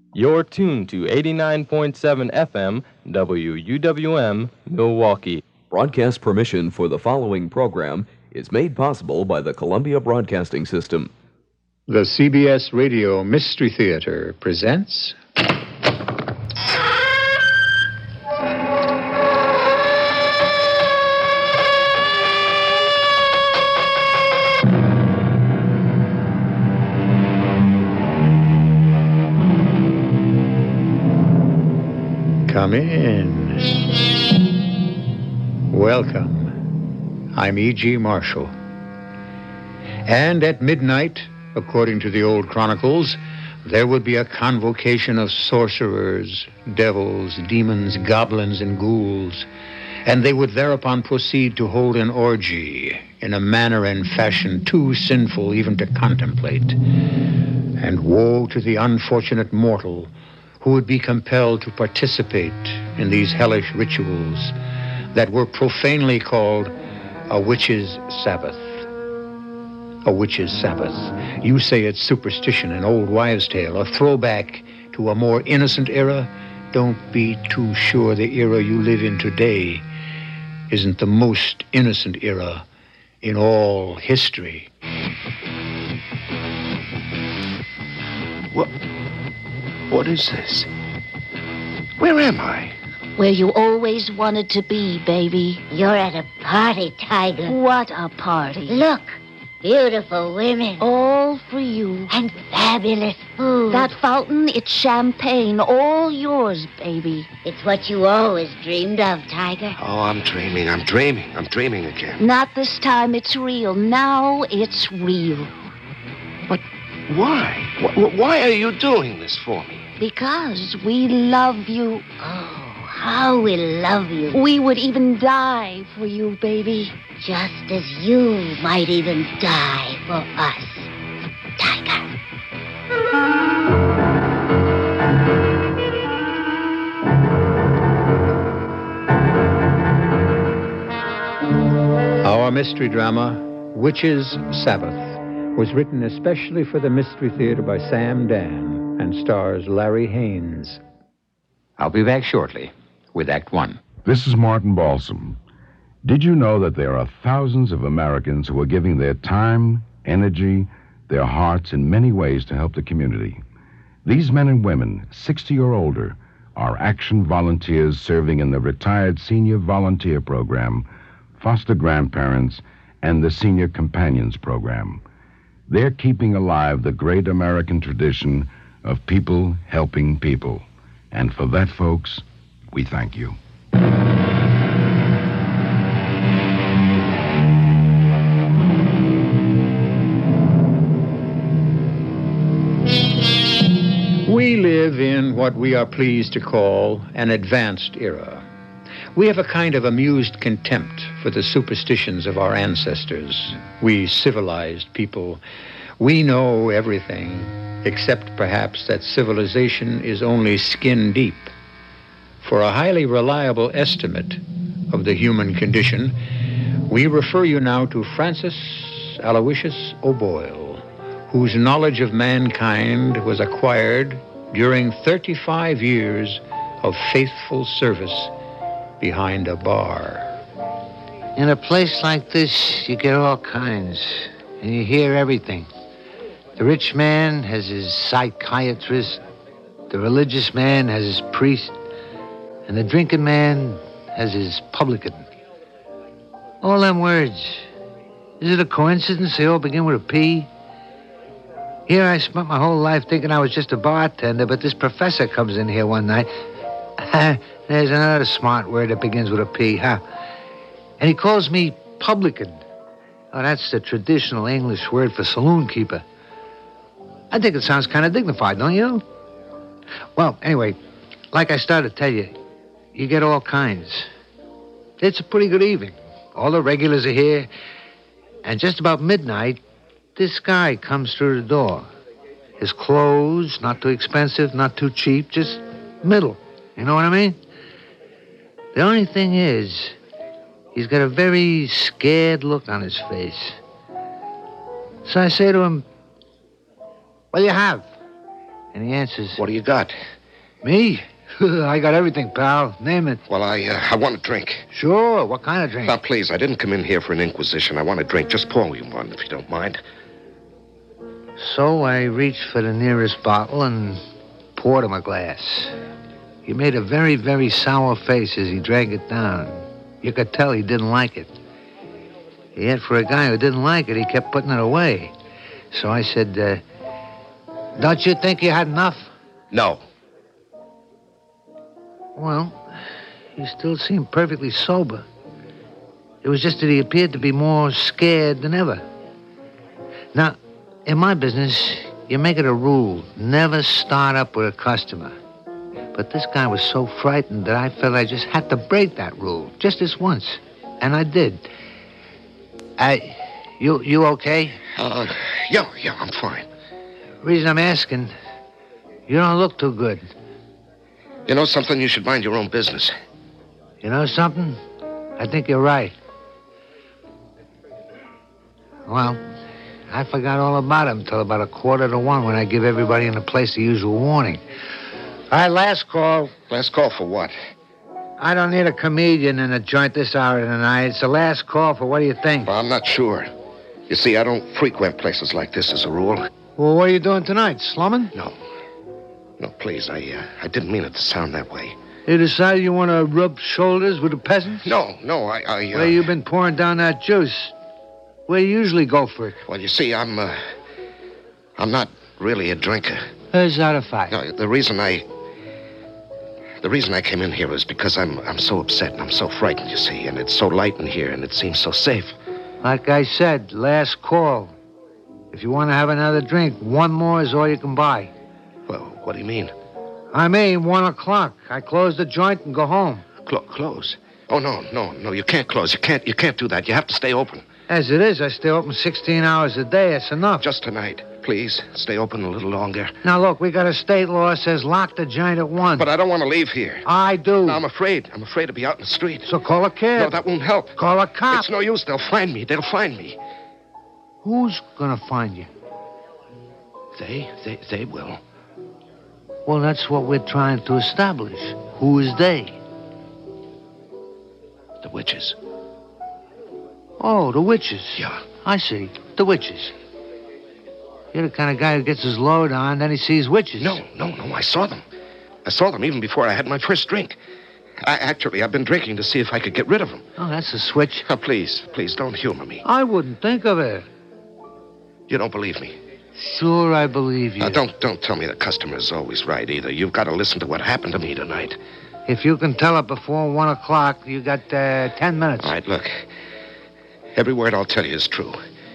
You're tuned to 89.7 FM WUWM Milwaukee. Broadcast permission for the following program is made possible by the Columbia Broadcasting System. The CBS Radio Mystery Theater presents... Come in. Welcome. I'm E.G. Marshall. And at midnight, according to the old chronicles, there would be a convocation of sorcerers, devils, demons, goblins, and ghouls, and they would thereupon proceed to hold an orgy in a manner and fashion too sinful even to contemplate. And woe to the unfortunate mortal who would be compelled to participate in these hellish rituals that were profanely called a witch's Sabbath. A witch's Sabbath. You say it's superstition, an old wives' tale, a throwback to a more innocent era. Don't be too sure the era you live in today isn't the most innocent era in all history. What is this? Where am I? Where you always wanted to be, baby. You're at a party, Tiger. What a party. Look, beautiful women. All for you. And fabulous food. That fountain, it's champagne. All yours, baby. It's what you always dreamed of, Tiger. Oh, I'm dreaming again. Not this time, it's real. Now it's real. But why? Why are you doing this for me? Because we love you. Oh, how we love you. We would even die for you, baby. Just as you might even die for us, Tiger. Our mystery drama, Witch's Sabbath, was written especially for the Mystery Theater by Sam Dan and stars Larry Haynes. I'll be back shortly with Act One. This is Martin Balsam. Did you know that there are thousands of Americans who are giving their time, energy, their hearts in many ways to help the community? These men and women, 60 or older, are action volunteers serving in the Retired Senior Volunteer Program, foster grandparents, and the Senior Companions Program. They're keeping alive the great American tradition of people helping people. And for that, folks, we thank you. We live in what we are pleased to call an advanced era. We have a kind of amused contempt for the superstitions of our ancestors. We civilized people, we know everything, except perhaps that civilization is only skin deep. For a highly reliable estimate of the human condition, we refer you now to Francis Aloysius O'Boyle, whose knowledge of mankind was acquired during 35 years of faithful service behind a bar. In a place like this, you get all kinds, and you hear everything. The rich man has his psychiatrist, the religious man has his priest, and the drinking man has his publican. All them words. Is it a coincidence they all begin with a P? Here I spent my whole life thinking I was just a bartender, but this professor comes in here one night. There's another smart word that begins with a P, huh? And he calls me publican. Oh, that's the traditional English word for saloon keeper. I think it sounds kind of dignified, don't you? Well, anyway, like I started to tell you, you get all kinds. It's a pretty good evening. All the regulars are here. And just about midnight, this guy comes through the door. His clothes, not too expensive, not too cheap, just middle. You know what I mean? The only thing is, he's got a very scared look on his face. So I say to him, what do you have? And he answers, What do you got? Me? I got everything, pal. Name it. Well, I want a drink. Sure. What kind of drink? Now, please, I didn't come in here for an inquisition. I want a drink. Just pour me one, if you don't mind. So I reached for the nearest bottle and poured him a glass. He made a very, very sour face as he drank it down. You could tell he didn't like it. Yet for a guy who didn't like it, he kept putting it away. So I said, don't you think you had enough? No. Well, he still seemed perfectly sober. It was just that he appeared to be more scared than ever. Now, in my business, you make it a rule, never start up with a customer. But this guy was so frightened that I felt I just had to break that rule, just this once. And I did. You okay? Yeah, I'm fine. Reason I'm asking, you don't look too good. You know something? You should mind your own business. You know something? I think you're right. Well, I forgot all about him until about 1:45 when I give everybody in the place the usual warning. All right, last call. Last call for what? I don't need a comedian in a joint this hour of the night. It's the last call for what do you think? Well, I'm not sure. You see, I don't frequent places like this as a rule. Well, what are you doing tonight? Slumming? No, please, I didn't mean it to sound that way. You decided you want to rub shoulders with the peasants? No, Where you been pouring down that juice? Where you usually go for it? Well, you see, I'm not really a drinker. Where's that a fact? No, the reason I came in here was because I'm so upset and I'm so frightened, you see, and it's so light in here and it seems so safe. Like I said, last call. If you want to have another drink, one more is all you can buy. Well, what do you mean? I mean, 1 o'clock. I close the joint and go home. Close? Oh, no, you can't close. You can't do that. You have to stay open. As it is, I stay open 16 hours a day. It's enough. Just tonight. Please, stay open a little longer. Now, look, we got a state law that says lock the joint at 1. But I don't want to leave here. I do. No, I'm afraid. I'm afraid to be out in the street. So call a cab. No, that won't help. Call a cop. It's no use. They'll find me. Who's gonna find you? They will. Well, that's what we're trying to establish. Who is they? The witches. Oh, the witches. Yeah. I see. The witches. You're the kind of guy who gets his load on, then he sees witches. No. I saw them. I saw them even before I had my first drink. I've been drinking to see if I could get rid of them. Oh, that's a switch. Now, please, don't humor me. I wouldn't think of it. You don't believe me? Sure, I believe you. Now, don't tell me the customer is always right, either. You've got to listen to what happened to me tonight. If you can tell it before 1 o'clock, you got 10 minutes. All right, look. Every word I'll tell you is true.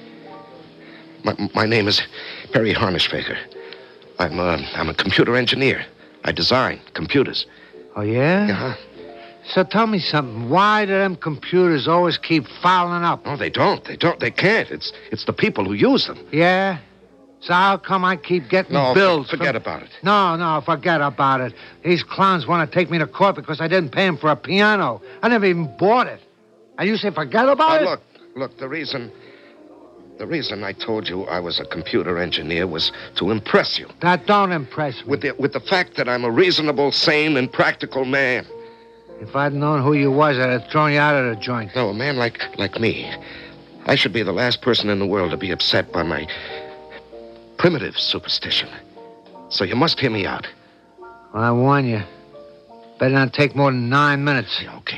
My name is Perry Harnischfaker. I'm a computer engineer. I design computers. Oh, yeah? Uh-huh. So tell me something. Why do them computers always keep fouling up? Oh, they don't. They can't. It's the people who use them. Yeah? So how come I keep getting bills? Forget about it. No, forget about it. These clowns want to take me to court because I didn't pay them for a piano. I never even bought it. And you say forget about it? Look, the reason I told you I was a computer engineer was to impress you. That don't impress me. With the fact that I'm a reasonable, sane, and practical man. If I'd known who you was, I'd have thrown you out of the joint. No, a man like me. I should be the last person in the world to be upset by my primitive superstition. So you must hear me out. Well, I warn you. Better not take more than 9 minutes. Yeah, okay.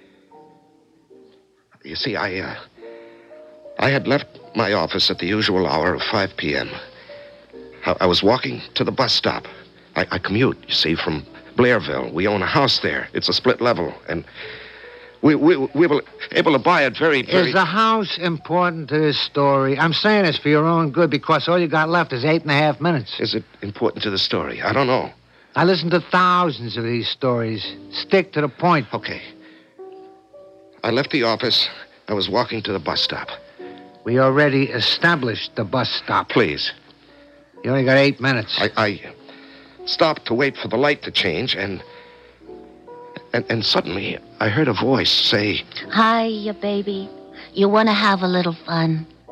You see, I had left my office at the usual hour of 5 p.m. I was walking to the bus stop. I commute, you see, from Blairville. We own a house there. It's a split level, and we were able to buy it very... Is the house important to this story? I'm saying this for your own good because all you got left is 8.5 minutes. Is it important to the story? I don't know. I listened to thousands of these stories. Stick to the point. Okay. I left the office. I was walking to the bus stop. We already established the bus stop. Please. You only got 8 minutes. I stopped to wait for the light to change, and suddenly I heard a voice say... Hiya, baby. You want to have a little fun?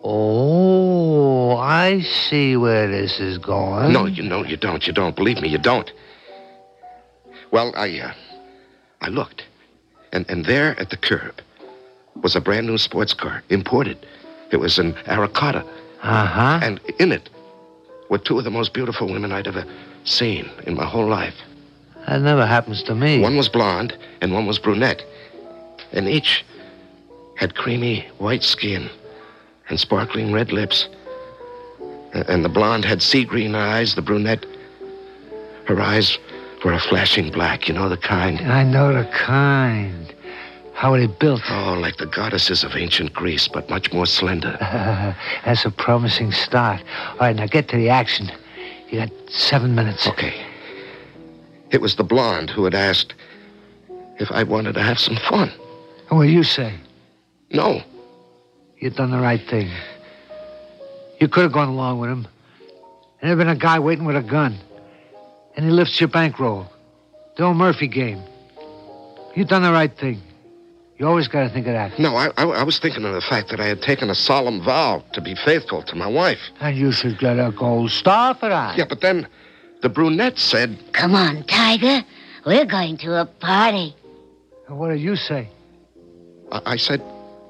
Oh, I see where this is going. No, you don't. You don't. Believe me, you don't. Well, I looked. And there at the curb was a brand new sports car, imported. It was an Aracata. Uh-huh. And in it were two of the most beautiful women I'd ever seen in my whole life. That never happens to me. One was blonde and one was brunette. And each had creamy white skin and sparkling red lips. And the blonde had sea green eyes. The brunette, her eyes were a flashing black. You know the kind? I know the kind. How are they built? Oh, like the goddesses of ancient Greece, but much more slender. That's a promising start. All right, now get to the action. You got 7 minutes. Okay. It was the blonde who had asked if I wanted to have some fun. And what do you say? No. You've done the right thing. You could have gone along with him. And there'd been a guy waiting with a gun. And he lifts your bankroll. The old Murphy game. You've done the right thing. You always got to think of that. No, I was thinking of the fact that I had taken a solemn vow to be faithful to my wife. And you should get a gold star for that. Yeah, but then the brunette said... Come on, Tiger. We're going to a party. And what did you say? I said...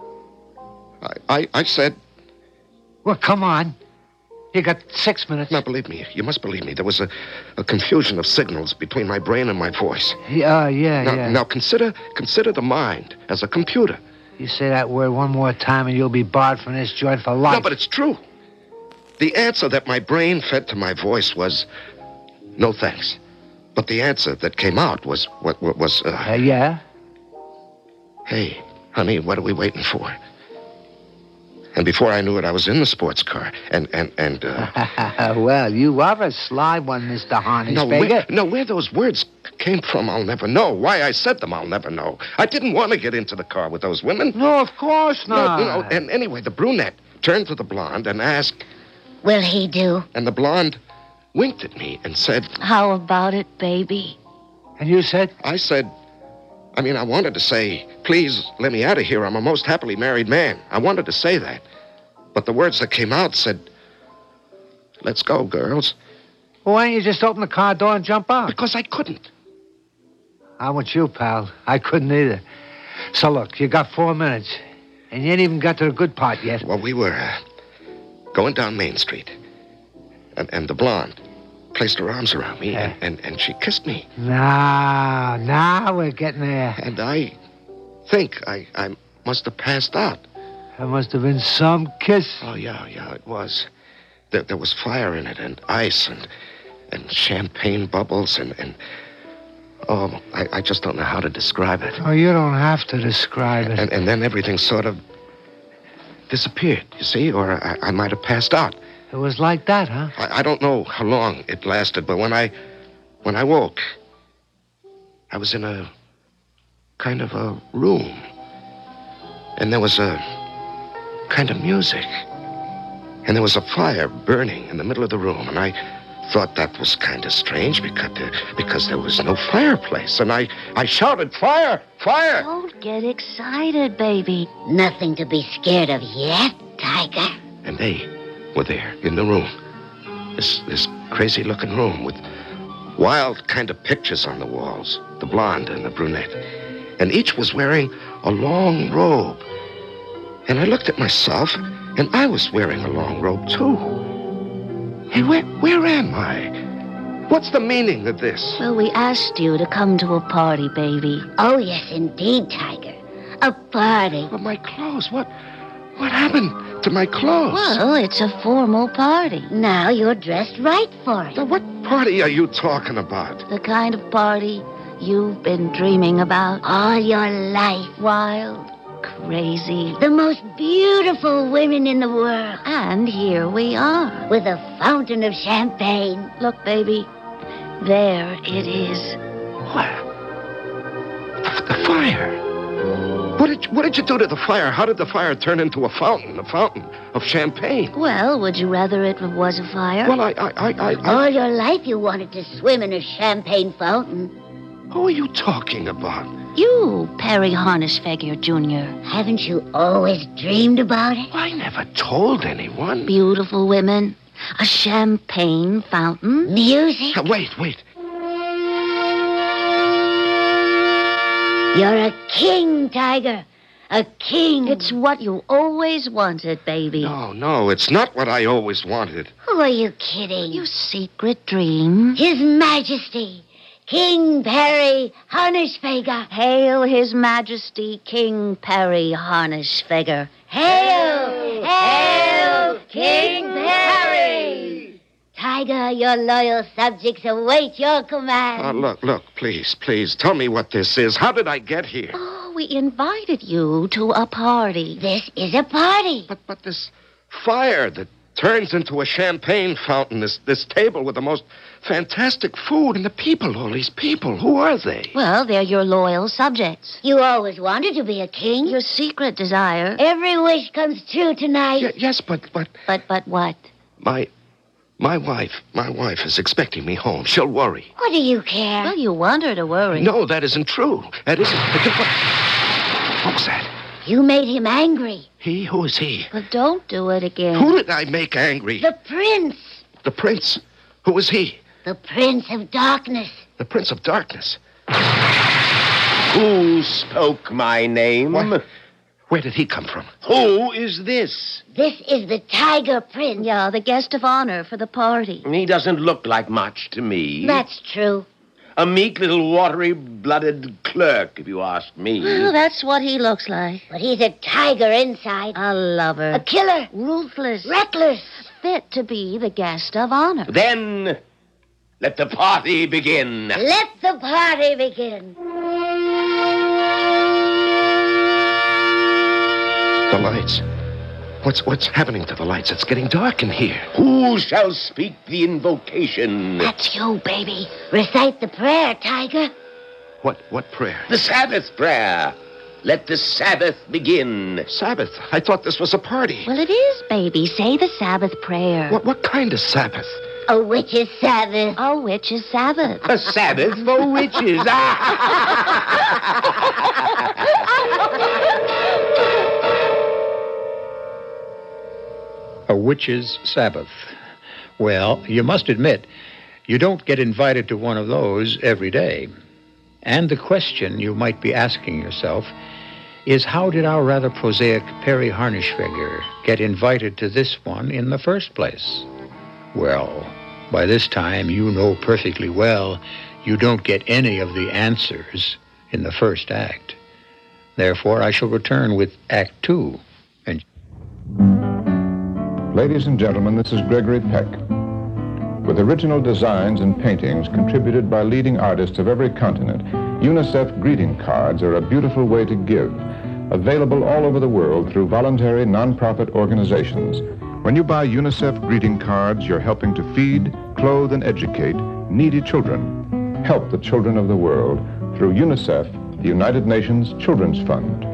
I said... Well, come on. You got 6 minutes. Now, believe me. You must believe me. There was a confusion of signals between my brain and my voice. Yeah. Now, consider the mind as a computer. You say that word one more time and you'll be barred from this joint for life. No, but it's true. The answer that my brain fed to my voice was... no thanks. But the answer that came out was... Yeah? Hey, honey, what are we waiting for? And before I knew it, I was in the sports car. And Well, you are a sly one, Mr. Harnisberger. Where those words came from, I'll never know. Why I said them, I'll never know. I didn't want to get into the car with those women. No, of course not. No, and anyway, the brunette turned to the blonde and asked... Will he do? And the blonde winked at me and said... How about it, baby? And you said? I said... I wanted to say, please let me out of here. I'm a most happily married man. I wanted to say that. But the words that came out said, let's go, girls. Well, why don't you just open the car door and jump out? Because I couldn't. I'm with you, pal. I couldn't either. So, look, you got 4 minutes. And you ain't even got to the good part yet. Well, we were going down Main Street. And the blonde placed her arms around me, and she kissed me. Now we're getting there. And I think I must have passed out. There must have been some kiss. Oh, yeah, it was. There was fire in it, and ice, and champagne bubbles, and I just don't know how to describe it. Oh, you don't have to describe it. And then everything sort of disappeared, you see, or I might have passed out. It was like that, huh? I don't know how long it lasted, but when I woke, I was in a kind of a room. And there was a kind of music. And there was a fire burning in the middle of the room. And I thought that was kind of strange because there was no fireplace. And I shouted, fire, fire! Don't get excited, baby. Nothing to be scared of yet, Tiger. And they were there in the room. This crazy-looking room with wild kind of pictures on the walls. The blonde and the brunette. And each was wearing a long robe. And I looked at myself, and I was wearing a long robe, too. Hey, where am I? What's the meaning of this? Well, we asked you to come to a party, baby. Oh, yes, indeed, Tiger. A party. But my clothes, what happened to my clothes? Well, it's a formal party. Now you're dressed right for it. Now, what party are you talking about? The kind of party you've been dreaming about. All your life. Wild, crazy. The most beautiful women in the world. And here we are. With a fountain of champagne. Look, baby, there it is. What? The fire. What did you do to the fire? How did the fire turn into a fountain of champagne? Well, would you rather it was a fire? Well, I All your life you wanted to swim in a champagne fountain. Who are you talking about? You, Perry Harnishfeger Jr. Haven't you always dreamed about it? I never told anyone. Beautiful women. A champagne fountain. Music? Wait. You're a king, Tiger. A king. It's what you always wanted, baby. No, it's not what I always wanted. Who are you kidding? Your secret dream. His Majesty, King Perry Harnishfeger. Hail His Majesty King Perry Harnishfeger. Hail! Hail, King Perry! Tiger, your loyal subjects await your command. Look, please, tell me what this is. How did I get here? Oh, we invited you to a party. This is a party. But this fire that turns into a champagne fountain, this table with the most fantastic food, and the people, all these people, who are they? Well, they're your loyal subjects. You always wanted to be a king. Your secret desire. Every wish comes true tonight. Yes, but... But what? My wife is expecting me home. She'll worry. What do you care? Well, you want her to worry. No, that isn't true. That isn't... What was that? You made him angry. He? Who is he? But don't do it again. Who did I make angry? The prince. The prince? Who is he? The Prince of Darkness. The Prince of Darkness. Who spoke my name? What? Where did he come from? Who is this? This is the Tiger Prince. Yeah, the guest of honor for the party. He doesn't look like much to me. That's true. A meek little watery-blooded clerk, if you ask me. Well, that's what he looks like. But he's a tiger inside. A lover. A killer. Ruthless. Reckless. Fit to be the guest of honor. Then, let the party begin. Let the party begin. The lights. What's happening to the lights? It's getting dark in here. Who shall speak the invocation? That's you, baby. Recite the prayer, Tiger. What prayer? The Sabbath prayer. Let the Sabbath begin. Sabbath? I thought this was a party. Well, it is, baby. Say the Sabbath prayer. What kind of Sabbath? A witch's Sabbath. A witch's Sabbath. A Sabbath for witches. A witch's Sabbath. Well, you must admit, you don't get invited to one of those every day. And the question you might be asking yourself is, how did our rather prosaic Perry Harnishfeger get invited to this one in the first place? Well, by this time you know perfectly well you don't get any of the answers in the first act. Therefore, I shall return with Act 2. And Ladies and gentlemen, this is Gregory Peck. With original designs and paintings contributed by leading artists of every continent, UNICEF greeting cards are a beautiful way to give, available all over the world through voluntary non-profit organizations. When you buy UNICEF greeting cards, you're helping to feed, clothe, and educate needy children. Help the children of the world through UNICEF, the United Nations Children's Fund.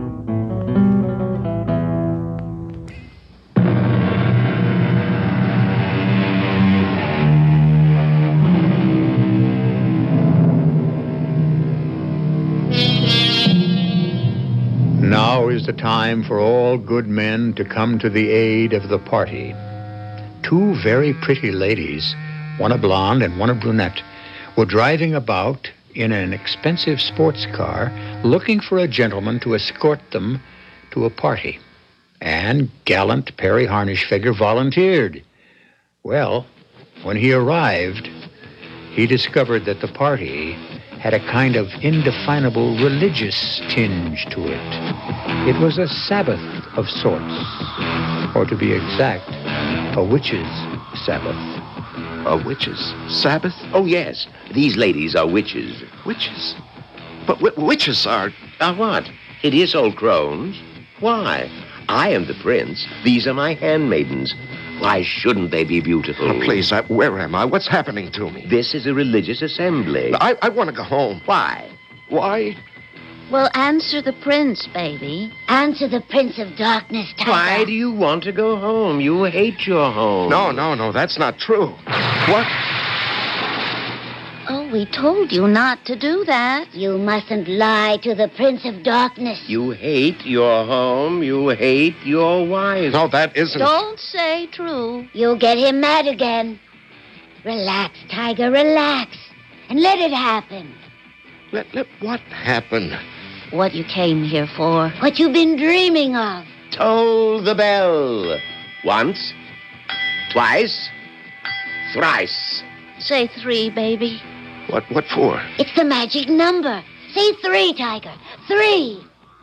now is the time for all good men to come to the aid of the party. Two very pretty ladies, one a blonde and one a brunette, were driving about in an expensive sports car looking for a gentleman to escort them to a party. And gallant Perry Harnishfeger volunteered. Well, when he arrived, he discovered that the party had a kind of indefinable religious tinge to it. It was a Sabbath of sorts, or to be exact, a witch's Sabbath. A witch's Sabbath? Oh, yes. These ladies are witches. Witches? But witches are... Are what? Hideous old crones? Why? I am the prince. These are my handmaidens. Why shouldn't they be beautiful? Oh, please, where am I? What's happening to me? This is a religious assembly. I want to go home. Why? Why? Well, answer the prince, baby. Answer the Prince of Darkness, Tiger. Why do you want to go home? You hate your home. No, that's not true. What? Oh, we told you not to do that. You mustn't lie to the Prince of Darkness. You hate your home. You hate your wife. No, that isn't... Don't say true. You'll get him mad again. Relax, Tiger, relax. And let it happen. Let what happen? What you came here for. What you've been dreaming of. Toll the bell. Once, twice, thrice. Say 3, baby. What for? It's the magic number. Say 3, Tiger. 3.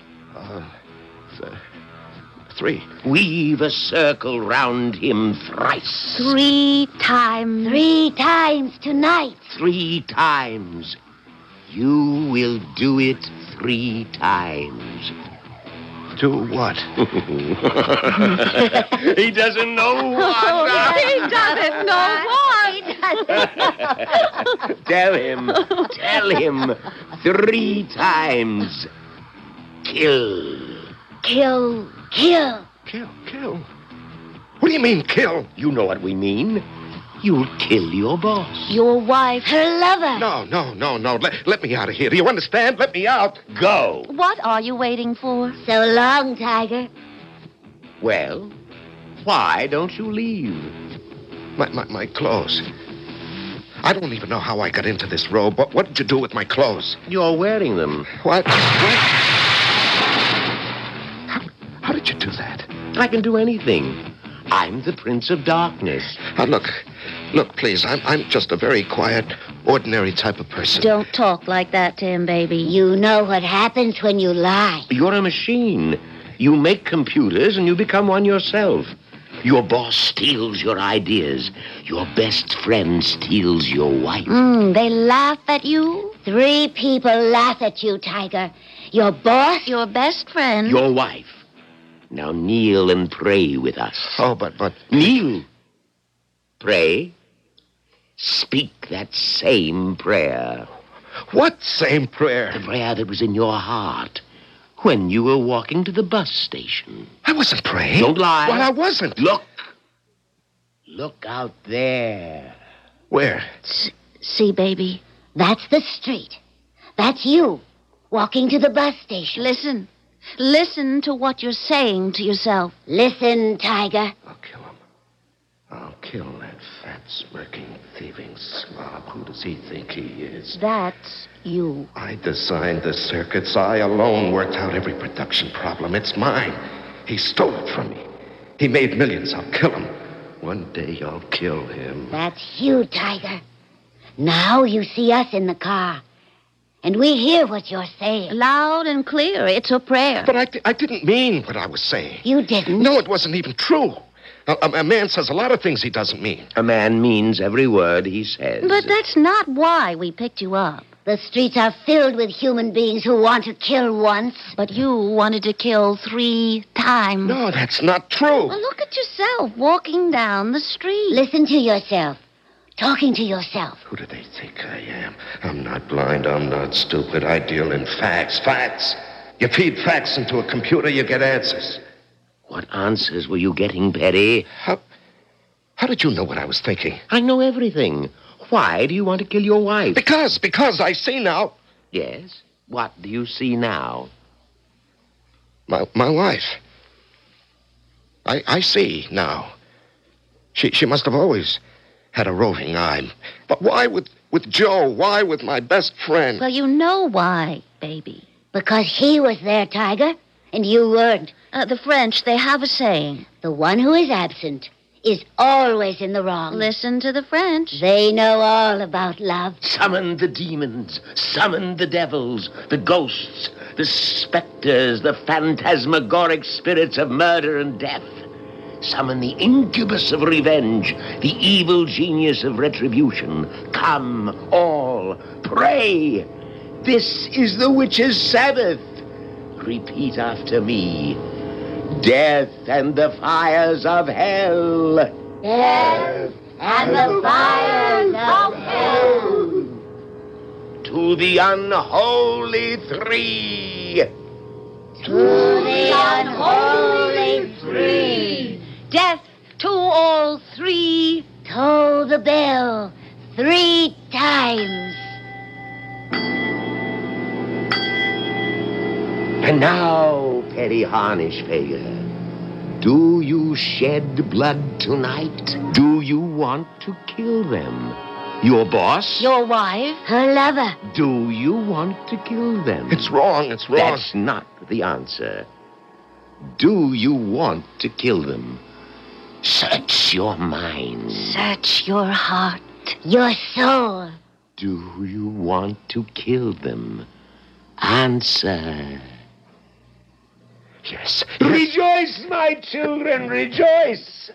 3. Weave a circle round him thrice. 3 times. 3 times tonight. 3 times. You will do it 3 times. Do what? He doesn't know what. He doesn't know what. Tell him 3 times. Kill. Kill, kill. Kill? What do you mean, kill? You know what we mean. You'll kill your boss. Your wife. Her lover. No. Let me out of here. Do you understand? Let me out. Go. What are you waiting for? So long, Tiger. Well, why don't you leave? My clothes. I don't even know how I got into this robe. What did you do with my clothes? You're wearing them. What? How did you do that? I can do anything. I'm the Prince of Darkness. Look, please. I'm just a very quiet, ordinary type of person. Don't talk like that to him, baby. You know what happens when you lie. You're a machine. You make computers and you become one yourself. Your boss steals your ideas. Your best friend steals your wife. They laugh at you. 3 people laugh at you, Tiger. Your boss. Your best friend. Your wife. Now kneel and pray with us. Oh, but... Kneel. Pray. Speak that same prayer. What same prayer? The prayer that was in your heart when you were walking to the bus station. I wasn't praying. Don't lie. Well, I wasn't. Look. Look out there. Where? See, baby. That's the street. That's you, walking to the bus station. Listen. Listen to what you're saying to yourself. Listen, Tiger. I'll kill him. I'll kill that fat, smirking, thieving slob. Who does he think he is? That's you. I designed the circuits. I alone worked out every production problem. It's mine. He stole it from me. He made millions. I'll kill him. One day I'll kill him. That's you, Tiger. Now you see us in the car. And we hear what you're saying. Loud and clear. It's a prayer. But I didn't mean what I was saying. You didn't? No, it wasn't even true. A man says a lot of things he doesn't mean. A man means every word he says. But that's not why we picked you up. The streets are filled with human beings who want to kill once. But you wanted to kill 3 times. No, that's not true. Well, look at yourself walking down the street. Listen to yourself. Talking to yourself. Who do they think I am? I'm not blind. I'm not stupid. I deal in facts. Facts. You feed facts into a computer, you get answers. What answers were you getting, Perry? How did you know what I was thinking? I know everything. Why do you want to kill your wife? Because I see now. Yes? What do you see now? My wife. I see now. She must have always had a roving eye. But why with Joe? Why with my best friend? Well, you know why, baby. Because he was there, Tiger, and you weren't. The French, they have a saying. The one who is absent is always in the wrong. Listen to the French. They know all about love. Summon the demons. Summon the devils, the ghosts, the specters, the phantasmagoric spirits of murder and death. Summon the incubus of revenge, the evil genius of retribution. Come, all, pray. This is the witch's Sabbath. Repeat after me. Death and the fires of hell. Death and the fires of hell. To the unholy 3. To the unholy 3. Death to all 3. Toll the bell 3 times. And now, Perry Harnischfeger, do you shed blood tonight? Do you want to kill them? Your boss? Your wife? Her lover. Do you want to kill them? It's wrong. It's wrong. That's not the answer. Do you want to kill them? Search your mind. Search your heart. Your soul. Do you want to kill them? Answer. Yes. Rejoice, my children, rejoice.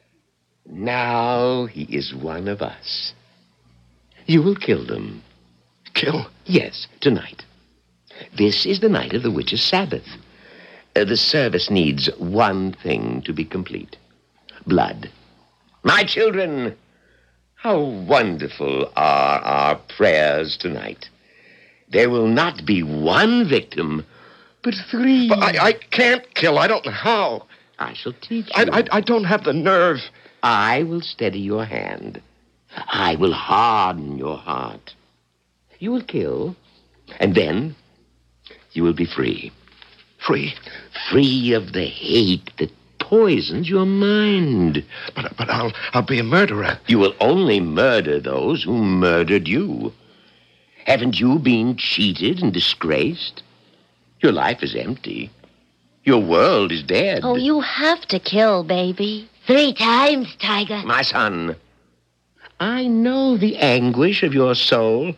Now he is one of us. You will kill them. Kill? Yes, tonight. This is the night of the witch's Sabbath. The service needs one thing to be complete. Blood. My children, how wonderful are our prayers tonight. There will not be one victim, but 3. But I can't kill. I don't know how. I shall teach you. I don't have the nerve. I will steady your hand. I will harden your heart. You will kill, and then you will be free. Free? Free of the hate that poisons your mind. But I'll be a murderer. You will only murder those who murdered you. Haven't you been cheated and disgraced? Your life is empty. Your world is dead. Oh, you have to kill, baby. 3 times, Tiger. My son, I know the anguish of your soul.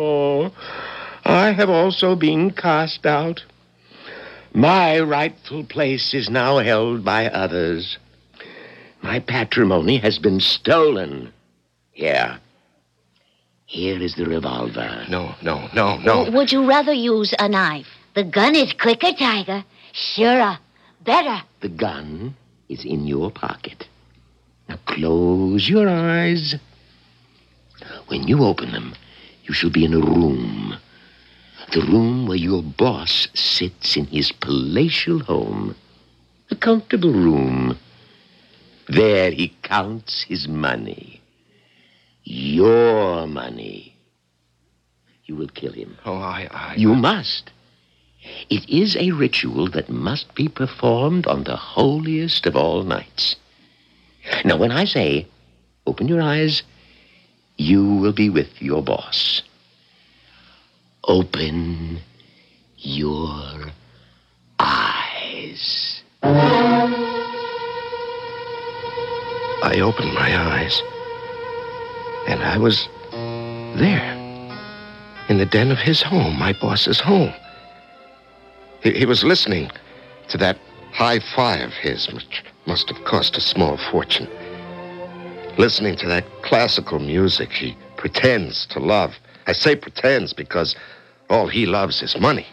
I have also been cast out. My rightful place is now held by others. My patrimony has been stolen. Here is the revolver. No. Would you rather use a knife? The gun is quicker, Tiger. Surer. Better. The gun is in your pocket. Now close your eyes. When you open them, you shall be in a room. The room where your boss sits in his palatial home. A comfortable room. There he counts his money. Your money. You will kill him. Oh, You must. It is a ritual that must be performed on the holiest of all nights. Now, when I say, open your eyes, you will be with your boss. Open your eyes. I opened my eyes, and I was there, in the den of his home, my boss's home. He was listening to that hi-fi of his, which must have cost a small fortune. Listening to that classical music he pretends to love. I say pretends because all he loves is money.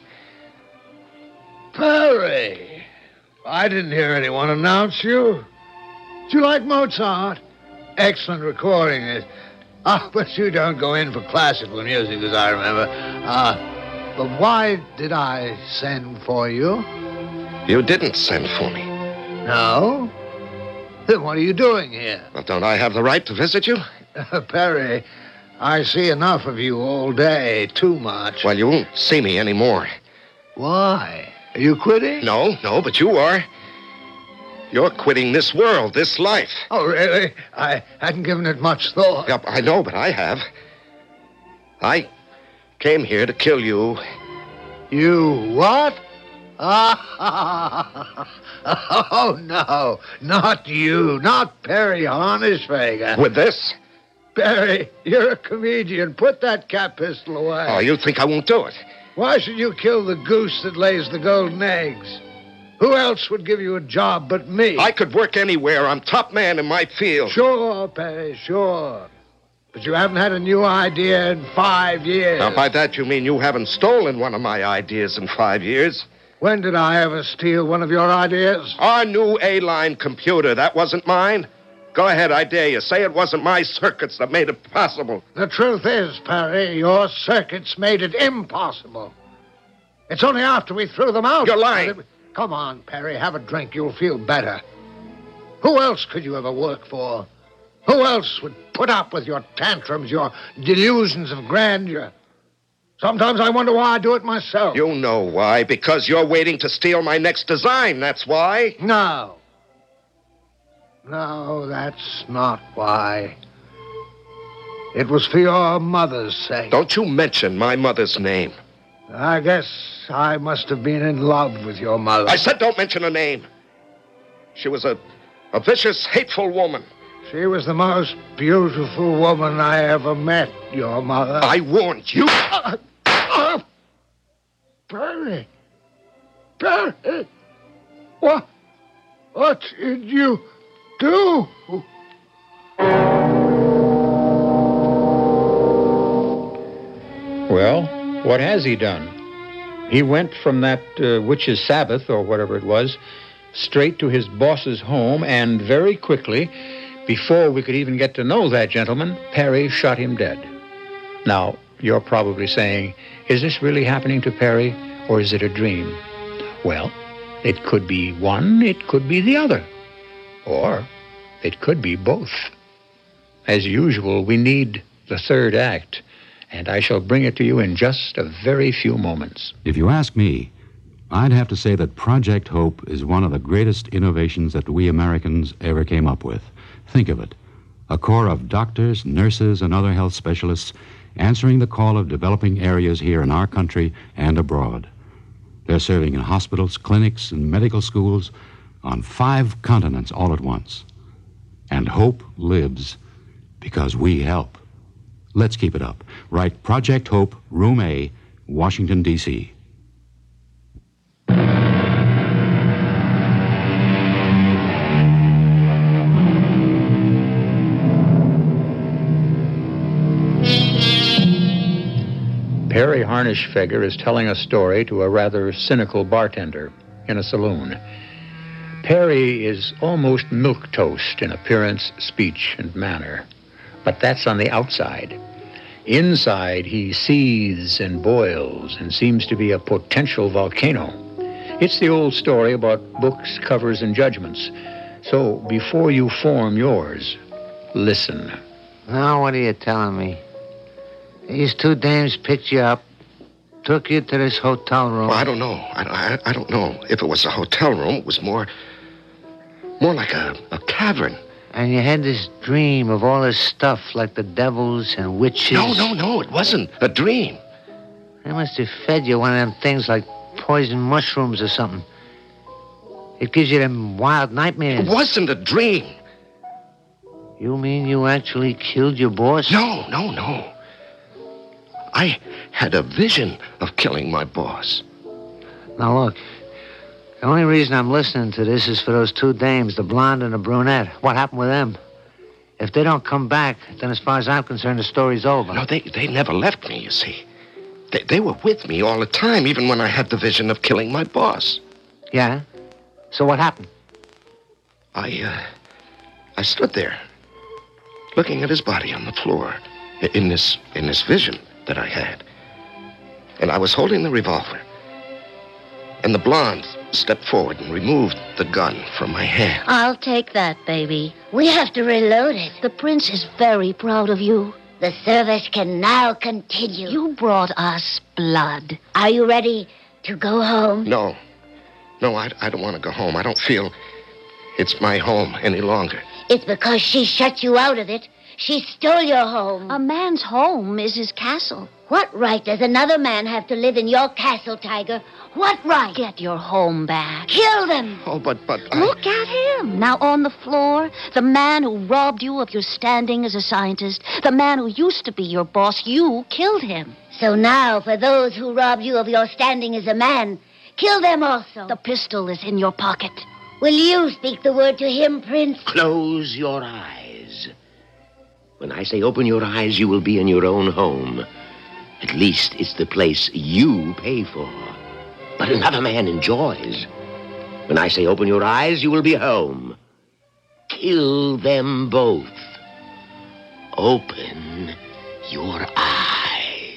Perry, I didn't hear anyone announce you. Do you like Mozart? Excellent recording. But you don't go in for classical music, as I remember. But why did I send for you? You didn't send for me. No? Then what are you doing here? Well, don't I have the right to visit you? Perry, I see enough of you all day. Too much. Well, you won't see me anymore. Why? Are you quitting? No, but you are. You're quitting this world, this life. Oh, really? I hadn't given it much thought. Yep, I know, but I have. I came here to kill you. You what? Oh, no. Not you. Not Perry Harnischfeger. With this? Perry, you're a comedian. Put that cat pistol away. Oh, you think I won't do it? Why should you kill the goose that lays the golden eggs? Who else would give you a job but me? I could work anywhere. I'm top man in my field. Sure, Perry, sure. But you haven't had a new idea in 5 years. Now, by that you mean you haven't stolen one of my ideas in 5 years. When did I ever steal one of your ideas? Our new A-line computer, that wasn't mine. Go ahead, I dare you. Say it wasn't my circuits that made it possible. The truth is, Perry, your circuits made it impossible. It's only after we threw them out. You're lying. Come on, Perry, have a drink. You'll feel better. Who else could you ever work for? Who else would put up with your tantrums, your delusions of grandeur? Sometimes I wonder why I do it myself. You know why. Because you're waiting to steal my next design, that's why. No. No, that's not why. It was for your mother's sake. Don't you mention my mother's name. I guess I must have been in love with your mother. I said don't mention her name. She was a vicious, hateful woman. She was the most beautiful woman I ever met, your mother. I warned you. Perry. Perry. What did you do? Well, what has he done? He went from that witch's Sabbath, or whatever it was, straight to his boss's home, and very quickly, before we could even get to know that gentleman, Perry shot him dead. Now, you're probably saying, is this really happening to Perry, or is it a dream? Well, it could be one, it could be the other. Or it could be both. As usual, we need the third act, and I shall bring it to you in just a very few moments. If you ask me, I'd have to say that Project Hope is one of the greatest innovations that we Americans ever came up with. Think of it. A corps of doctors, nurses, and other health specialists answering the call of developing areas here in our country and abroad. They're serving in hospitals, clinics, and medical schools on 5 continents all at once. And hope lives because we help. Let's keep it up. Write Project Hope, Room A, Washington, D.C. Perry Harnisch-Feger is telling a story to a rather cynical bartender in a saloon. Perry is almost milquetoast in appearance, speech, and manner. But that's on the outside. Inside, he seethes and boils and seems to be a potential volcano. It's the old story about books, covers, and judgments. So before you form yours, listen. Now, what are you telling me? These 2 dames picked you up, took you to this hotel room. Well, I don't know. I don't know. If it was a hotel room, it was more like a cavern. And you had this dream of all this stuff, like the devils and witches. No. It wasn't a dream. They must have fed you one of them things like poison mushrooms or something. It gives you them wild nightmares. It wasn't a dream. You mean you actually killed your boss? No. I had a vision of killing my boss. Now, look. The only reason I'm listening to this is for those 2 dames, the blonde and the brunette. What happened with them? If they don't come back, then as far as I'm concerned, the story's over. No, they never left me, you see. They were with me all the time, even when I had the vision of killing my boss. Yeah? So what happened? I stood there, looking at his body on the floor, in this vision that I had. And I was holding the revolver. And the blonde stepped forward and removed the gun from my hand. I'll take that, baby. We have to reload it. The prince is very proud of you. The service can now continue. You brought us blood. Are you ready to go home? No, I don't want to go home. I don't feel it's my home any longer. It's because she shut you out of it. She stole your home. A man's home is his castle. What right does another man have to live in your castle, Tiger? What right? Get your home back. Kill them. Oh, but Look at him. Now on the floor, the man who robbed you of your standing as a scientist, the man who used to be your boss, you killed him. So now, for those who robbed you of your standing as a man, kill them also. The pistol is in your pocket. Will you speak the word to him, Prince? Close your eyes. When I say open your eyes, you will be in your own home. At least it's the place you pay for. But another man enjoys. When I say open your eyes, you will be home. Kill them both. Open your eyes.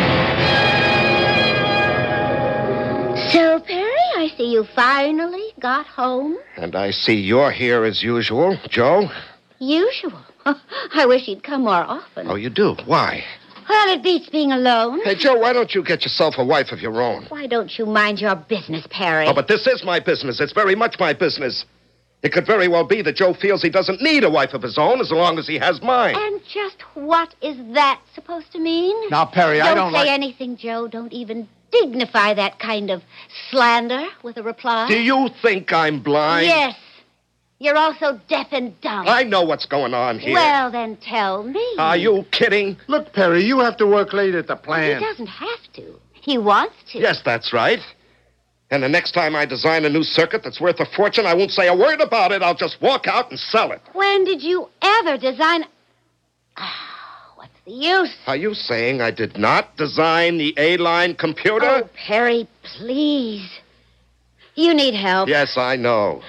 So, Perry, I see you finally got home. And I see you're here as usual, Joe. Usual. I wish he'd come more often. Oh, you do? Why? Well, it beats being alone. Hey, Joe, why don't you get yourself a wife of your own? Why don't you mind your business, Perry? Oh, but this is my business. It's very much my business. It could very well be that Joe feels he doesn't need a wife of his own as long as he has mine. And just what is that supposed to mean? Now, Perry, I don't say like... anything, Joe. Don't even dignify that kind of slander with a reply. Do you think I'm blind? Yes. You're also deaf and dumb. I know what's going on here. Well, then tell me. Are you kidding? Look, Perry, you have to work late at the He plant. doesn't have to. He wants to. Yes, that's right. And the next time I design a new circuit that's worth a fortune, I won't say a word about it. I'll just walk out and sell it. When did you ever design... what's the use? Are you saying I did not design the A-line computer? Oh, Perry, please. You need help. Yes, I know.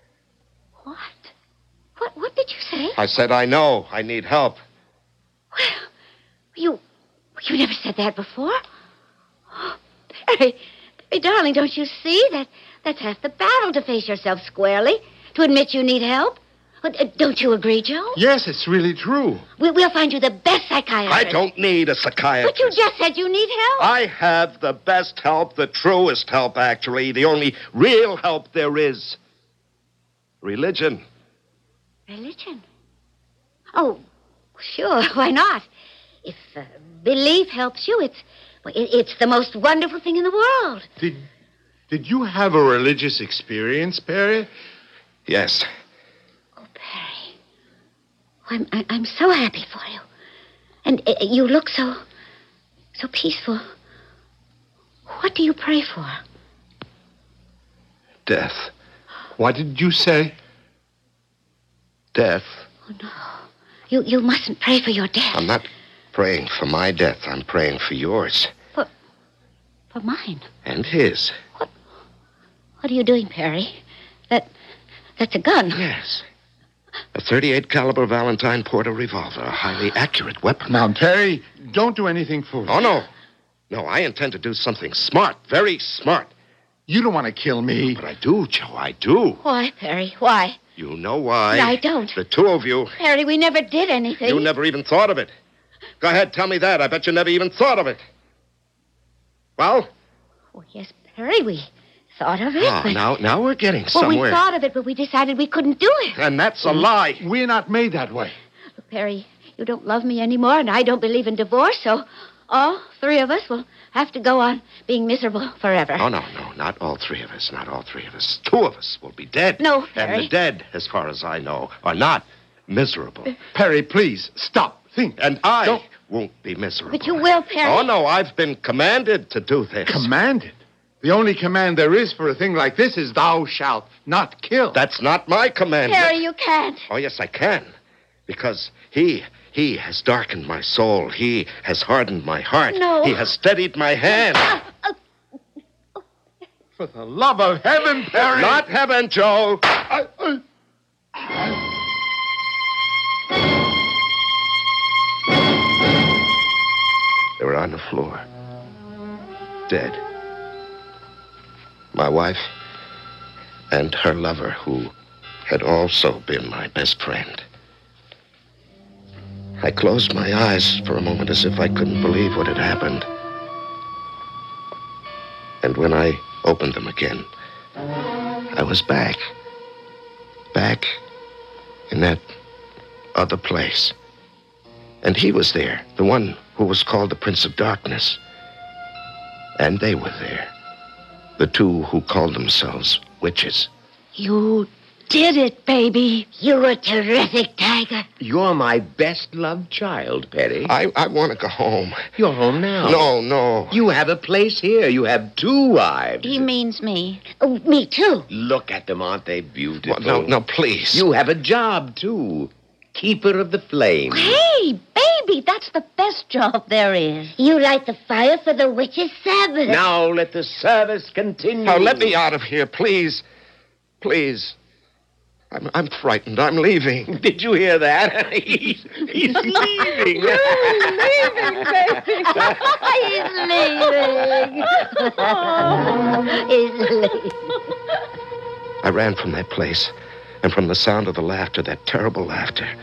What did you say? I said I know. I need help. You never said that before. Oh, Perry, darling, don't you see that's half the battle to face yourself squarely, to admit you need help? Don't you agree, Joe? Yes, it's really true. We'll find you the best psychiatrist. I don't need a psychiatrist. But you just said you need help. I have the best help, the truest help, actually, the only real help there is. Religion. Religion? Oh, sure, why not? If belief helps you, it's the most wonderful thing in the world. Did you have a religious experience, Perry? Yes. Oh, Perry. I'm so happy for you. And you look so peaceful. What do you pray for? Death. What did you say? Death. Oh, no. You mustn't pray for your death. I'm not praying for my death. I'm praying for yours. For mine? And his. What are you doing, Perry? That's a gun. Yes. A .38 caliber Valentine Porter revolver. A highly accurate weapon. Now, Perry, don't do anything foolish. Oh, no. No, I intend to do something smart. Very smart. You don't want to kill me. But I do, Joe. I do. Why, Perry? Why? You know why. I don't. The two of you. Perry, we never did anything. You never even thought of it. Go ahead, tell me that. I bet you never even thought of it. Well? Oh, yes, Perry, we thought of it. Oh, now we're getting somewhere. Well, we thought of it, but we decided we couldn't do it. And that's a lie. We're not made that way. Look, Perry, you don't love me anymore, and I don't believe in divorce, so all three of us will have to go on being miserable forever. Oh, no, not all three of us. Not all three of us. Two of us will be dead. No, Perry. And the dead, as far as I know, are not miserable. Perry, please, stop. Think. And I won't be miserable. But you will, Perry. Oh, no, I've been commanded to do this. Commanded? The only command there is for a thing like this is thou shalt not kill. That's not my commandment. Perry, you can't. Oh, yes, I can. Because he has darkened my soul. He has hardened my heart. No. He has steadied my hand. For the love of heaven, Perry. Not heaven, Joe. They were on the floor. Dead. My wife and her lover, who had also been my best friend. I closed my eyes for a moment as if I couldn't believe what had happened. And when I opened them again, I was back. Back in that other place. And he was there, the one who was called the Prince of Darkness. And they were there, the two who called themselves witches. You did it, baby. You were terrific, Tiger. You're my best-loved child, Perry. I want to go home. You're home now. No. You have a place here. You have two wives. He means me. Oh, me too. Look at them. Aren't they beautiful? Well, no, please. You have a job, too. Keeper of the flame. Hey, baby, that's the best job there is. You light the fire for the witches' Sabbath. Now let the service continue. Now, let me out of here, please. Please. I'm frightened. I'm leaving. Did you hear that? He's leaving. He's leaving, baby. He's leaving. I ran from that place, and from the sound of the laughter, that terrible laughter,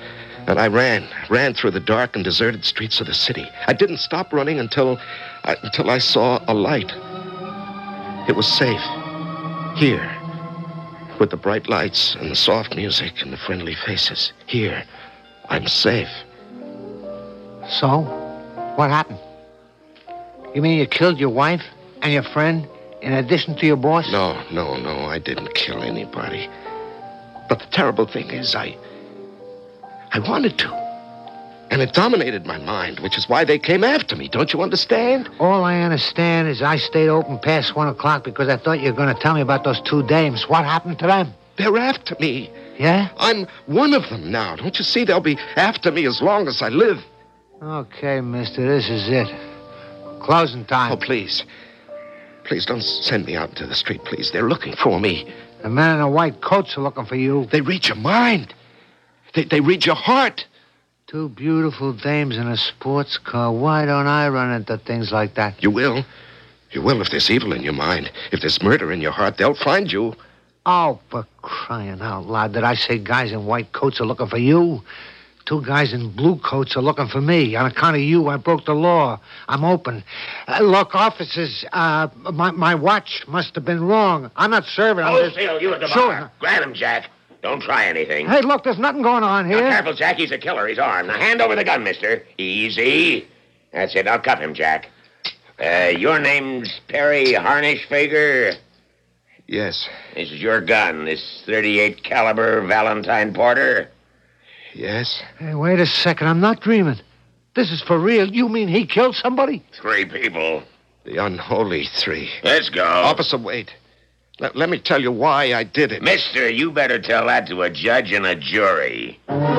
And I ran through the dark and deserted streets of the city. I didn't stop running until I saw a light. It was safe. Here. With the bright lights and the soft music and the friendly faces. Here. I'm safe. So? What happened? You mean you killed your wife and your friend in addition to your boss? No. I didn't kill anybody. But the terrible thing is, I wanted to. And it dominated my mind, which is why they came after me. Don't you understand? All I understand is I stayed open past 1 o'clock because I thought you were going to tell me about those 2 dames. What happened to them? They're after me. Yeah? I'm one of them now. Don't you see? They'll be after me as long as I live. Okay, mister, this is it. Closing time. Oh, please. Please don't send me out into the street, please. They're looking for me. The men in the white coats are looking for you. They read your mind. They read your heart. 2 beautiful dames in a sports car. Why don't I run into things like that? You will. You will if there's evil in your mind. If there's murder in your heart, they'll find you. Oh, for crying out loud. Did I say guys in white coats are looking for you? 2 guys in blue coats are looking for me. On account of you, I broke the law. I'm open. Look, officers, my watch must have been wrong. I'm not serving. Phil, you at the bar. Grab him, Jack. Don't try anything. Hey, look, there's nothing going on here. Now, careful, Jack. He's a killer. He's armed. Now, hand over the gun, mister. Easy. That's it. Now, cuff him, Jack. Your name's Perry Harnischfager? Yes. This is your gun, this .38 caliber Valentine Porter? Yes. Hey, wait a second. I'm not dreaming. This is for real. You mean he killed somebody? 3 people. The unholy 3. Let's go. Officer, wait. Let me tell you why I did it. Mister, you better tell that to a judge and a jury.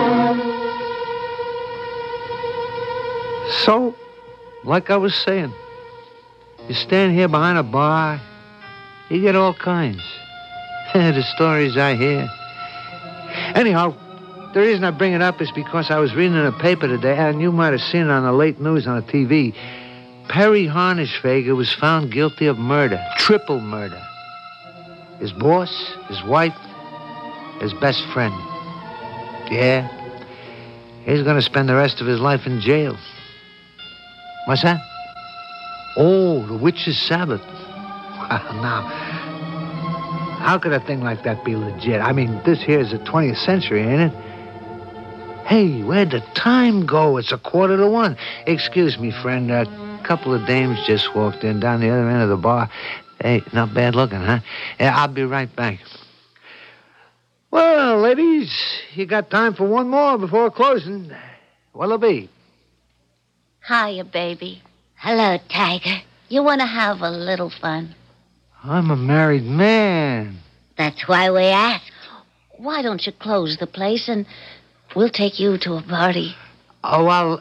So, like I was saying, you stand here behind a bar, you get all kinds. The stories I hear. Anyhow, the reason I bring it up is because I was reading in the paper today, and you might have seen it on the late news on the TV. Perry Harnischfager was found guilty of murder, triple murder. His boss, his wife, his best friend. Yeah, he's going to spend the rest of his life in jail. What's that? Oh, the witch's Sabbath. Now, how could a thing like that be legit? I mean, this here is the 20th century, ain't it? Hey, where'd the time go? It's 1:45. Excuse me, friend. A couple of dames just walked in down the other end of the bar. Hey, not bad looking, huh? Yeah, I'll be right back. Well, ladies, you got time for one more before closing. What'll it be? Hiya, baby. Hello, Tiger. You want to have a little fun? I'm a married man. That's why we asked. Why don't you close the place and we'll take you to a party? Oh, well,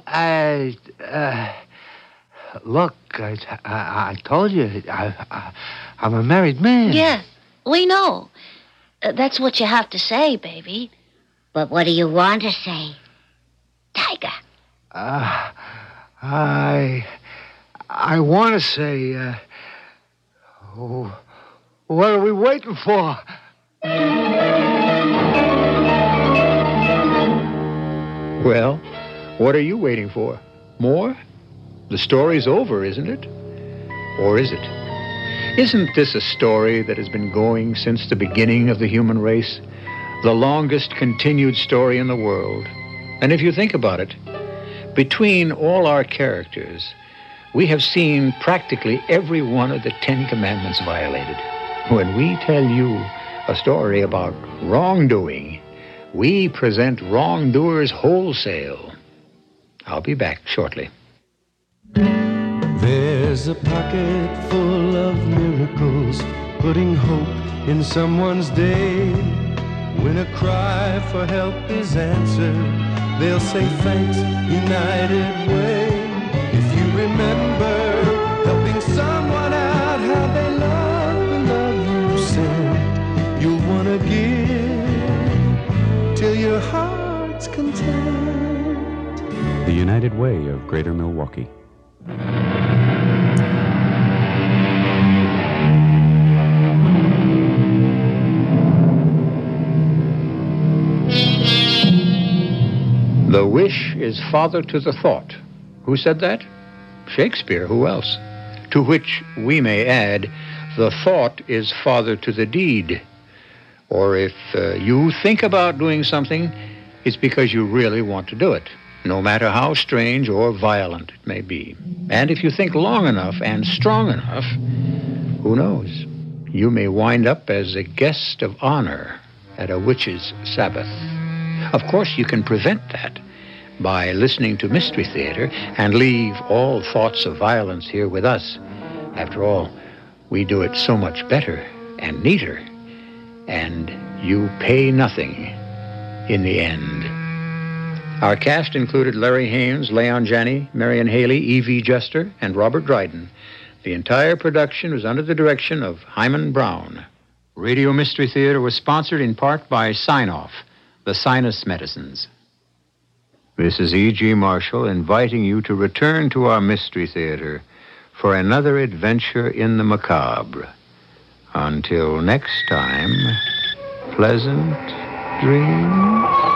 look, I told you, I'm a married man. Yeah, we know. That's what you have to say, baby. But what do you want to say, Tiger? I want to say, what are we waiting for? Well, what are you waiting for? More? The story's over, isn't it? Or is it? Isn't this a story that has been going since the beginning of the human race? The longest continued story in the world. And if you think about it, between all our characters, we have seen practically every one of the 10 Commandments violated. When we tell you a story about wrongdoing, we present wrongdoers wholesale. I'll be back shortly. There's a pocket full of miracles, putting hope in someone's day. When a cry for help is answered, they'll say thanks, United Way. If you remember helping someone out, how they love the love you send, you'll want to give till your heart's content. The United Way of Greater Milwaukee. The wish is father to the thought. Who said that? Shakespeare. Who else? To which we may add, the thought is father to the deed. Or if you think about doing something, it's because you really want to do it, no matter how strange or violent it may be. And if you think long enough and strong enough, who knows? You may wind up as a guest of honor at a witch's Sabbath. Of course, you can prevent that by listening to Mystery Theater and leave all thoughts of violence here with us. After all, we do it so much better and neater, and you pay nothing in the end. Our cast included Larry Haines, Leon Janney, Marion Haley, E.V. Jester, and Robert Dryden. The entire production was under the direction of Hyman Brown. Radio Mystery Theater was sponsored in part by Sign-Off, the sinus medicines. This is E.G. Marshall inviting you to return to our Mystery Theater for another adventure in the macabre. Until next time, pleasant dreams.